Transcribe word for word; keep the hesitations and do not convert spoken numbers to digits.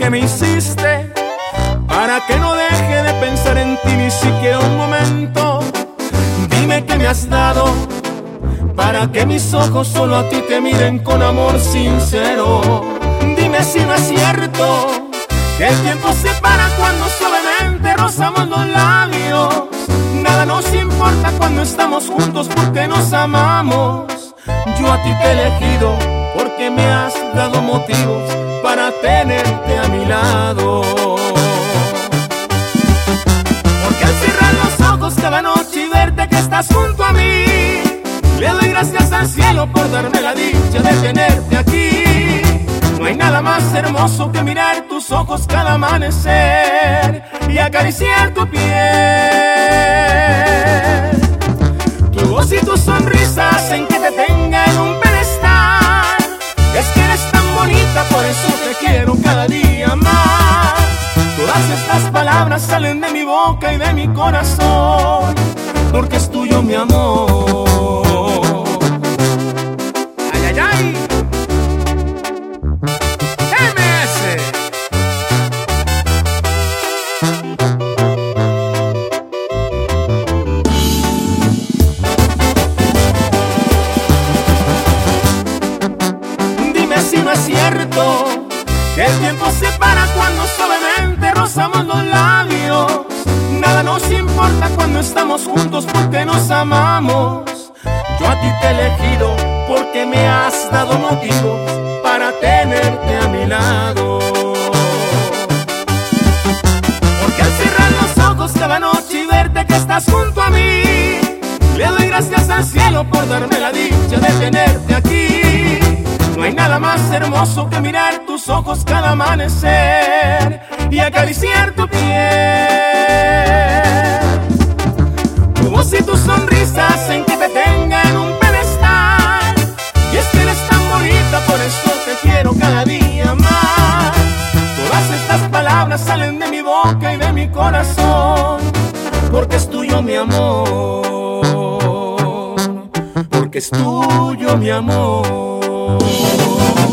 que me hiciste, para que no deje de pensar en ti ni siquiera un momento. Dime que me has dado, para que mis ojos solo a ti te miren con amor sincero. Dime si no es cierto que el tiempo se para cuando suavemente rozamos los labios. Nada nos importa cuando estamos juntos porque nos amamos. Yo a ti te he elegido porque me has dado motivos para tenerte a mi lado. Porque al cerrar los ojos cada noche y verte que estás junto a mí, le doy gracias al cielo por darme la dicha de tenerte aquí. No hay nada más hermoso que mirar tus ojos cada amanecer y acariciar tu piel. Tu voz y tu sonrisa hacen que te tenga en un pedestal. Es que eres tan bonita, por eso te quiero cada día más. Todas estas palabras salen de mi boca y de mi corazón, porque es tuyo mi amor. Ay, ay, ay. M S. Dime si no es cierto que el tiempo se para cuando suavemente rozamos los labios. Nada nos importa cuando estamos juntos porque nos amamos. Yo a ti te he elegido porque me has dado motivos para tenerte a mi lado. Porque al cerrar los ojos cada noche y verte que estás junto a mí, le doy gracias al cielo por darme la dicha de tenerte aquí. No hay nada más hermoso que mirar tus ojos cada amanecer y acariciar tu piel. Tu voz y tu sonrisa hacen que te tenga en un pedestal. Y es que eres tan bonita, por eso te quiero cada día más. Todas estas palabras salen de mi boca y de mi corazón, porque es tuyo mi amor, porque es tuyo mi amor.